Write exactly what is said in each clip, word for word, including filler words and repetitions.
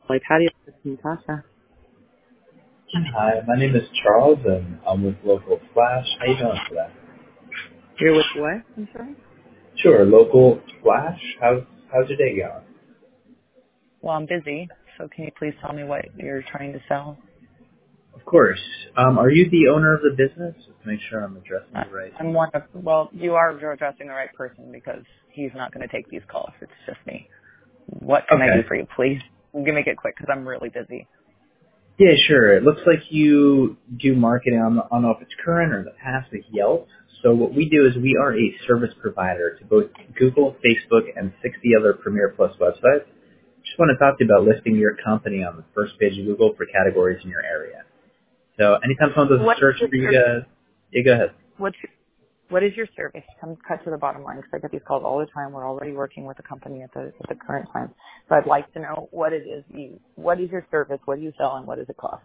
Like, how do you listen, Natasha? Hi, my name is Charles, and I'm with Local Flash. How you doing today? You're with what? I'm sorry? Sure, Local Flash. How's how's your day going? Well, I'm busy, so can you please tell me what you're trying to sell? Of course. Um, are you the owner of the business? Just to make sure I'm addressing I- the right. I'm one of, well, you are addressing the right person because he's not going to take these calls. It's just me. What can I do Okay. for you, please? You can make it quick because I'm really busy. Yeah, sure. It looks like you do marketing. on I don't know if it's current or in the past with Yelp. So what we do is we are a service provider to both Google, Facebook, and sixty other Premier Plus websites. Just want to talk to you about listing your company on the first page of Google for categories in your area. So anytime someone does a What is search your for you service? guys, yeah, go ahead. What's your, what is your service? Come cut to the bottom line because I get these calls all the time. We're already working with the company at the at the current time, so I'd like to know what it is you. What is your service? What do you sell, and what does it cost?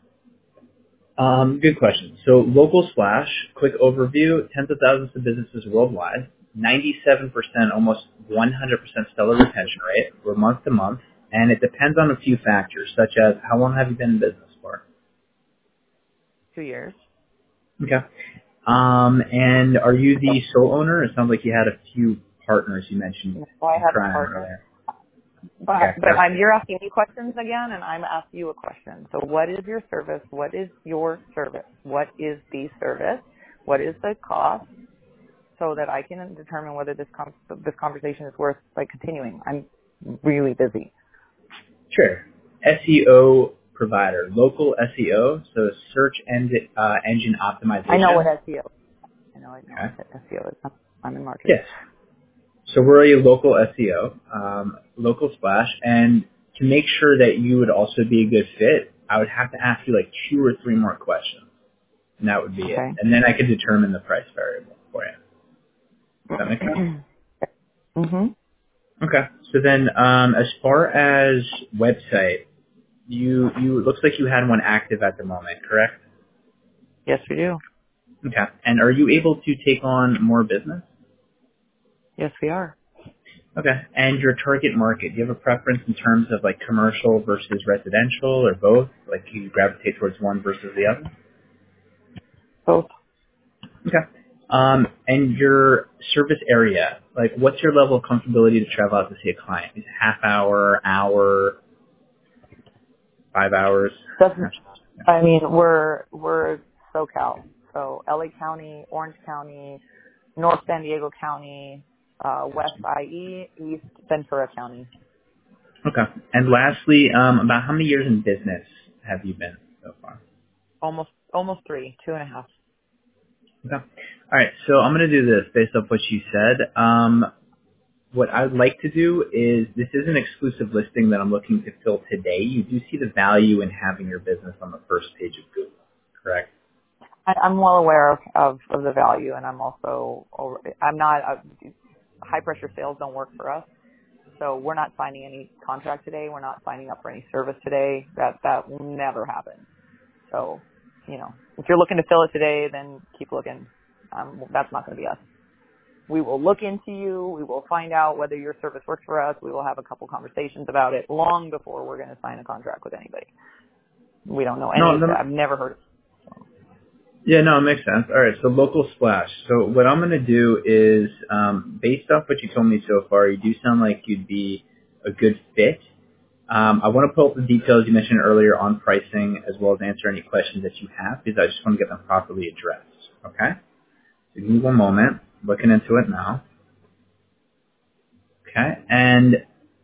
Um, good question. So local splash, quick overview, tens of thousands of businesses worldwide, ninety-seven percent, almost one hundred percent stellar retention rate. We're month to month, and it depends on a few factors, such as how long have you been in business for? Two years. Okay. Um, and are you the sole owner? It sounds like you had a few partners you mentioned No, I in have a crime partner. earlier. But Okay, but I'm, perfect. you're asking me questions again, and I'm asking you a question. So what is your service? What is your service? What is the service? What is the cost? So that I can determine whether this com- this conversation is worth like continuing. I'm really busy. Sure. S E O provider, local S E O, so search engine, uh, engine I know what optimization. S E O. I know I know what Okay. S E O is. I'm I'm in marketing. Yes. So we're a local S E O, um, local splash, and to make sure that you would also be a good fit, I would have to ask you like two or three more questions, and that would be it. Okay. And then I could determine the price variable for you. Does that make sense? mhm. Okay. So then, um, as far as website, you you it looks like you had one active at the moment, correct? Yes, we do. Okay. And are you able to take on more business? Yes, we are. Okay. And your target market, do you have a preference in terms of like commercial versus residential or both? Like do you gravitate towards one versus the other? Both. Okay. Um, and your service area, like what's your level of comfortability to travel out to see a client? Is it half hour, hour, five hours? Doesn't I mean, we're we're SoCal, so L A County, Orange County, North San Diego County, uh, West I E, East Ventura County. Okay. And lastly, um, about how many years in business have you been so far? Almost almost three, two and a half. Okay. All right. So I'm going to do this based off what you said. Um, what I'd like to do is this is an exclusive listing that I'm looking to fill today. You do see the value in having your business on the first page of Google, correct? I, I'm well aware of, of of the value, and I'm also I'm not uh high pressure sales don't work for us. So we're not signing any contract today. We're not signing up for any service today. That that will never happen. So, you know, if you're looking to fill it today, then keep looking. Um, that's not going to be us. We will look into you. We will find out whether your service works for us. We will have a couple conversations about it long before we're going to sign a contract with anybody. We don't know any No, of that. no, I've never heard. yeah, no, it makes sense. All right, so local splash. So what I'm going to do is, um, based off what you told me so far, you do sound like you'd be a good fit. Um, I want to pull up the details you mentioned earlier on pricing as well as answer any questions that you have because I just want to get them properly addressed. Okay? So give me one moment. Looking into it now. Okay? And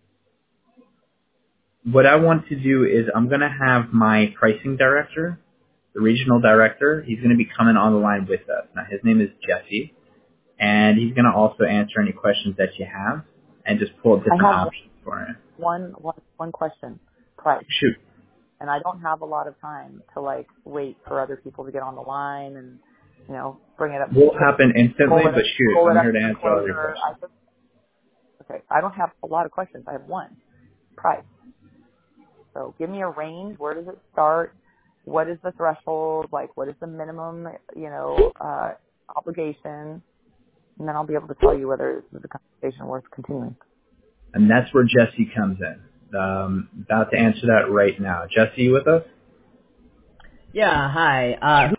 what I want to do is I'm going to have my pricing director, the regional director, he's going to be coming on the line with us. Now, his name is Jesse, and he's going to also answer any questions that you have and just pull up I different have options for you. one, one, one question. Price. Shoot. And I don't have a lot of time to like wait for other people to get on the line and, you know, bring it up, Will happen pull instantly, it but up, shoot, pull I'm it here up to even answer all your closer. I questions. just, okay, I don't have a lot of questions. I have one. Price. So give me a range. Where does it start? What is the threshold? Like, what is the minimum, you know, uh, obligation? And then I'll be able to tell you whether it's the conversation worth continuing. And that's where Jesse comes in. um, about to answer that right now. Jesse, you with us? Yeah, hi. Uh,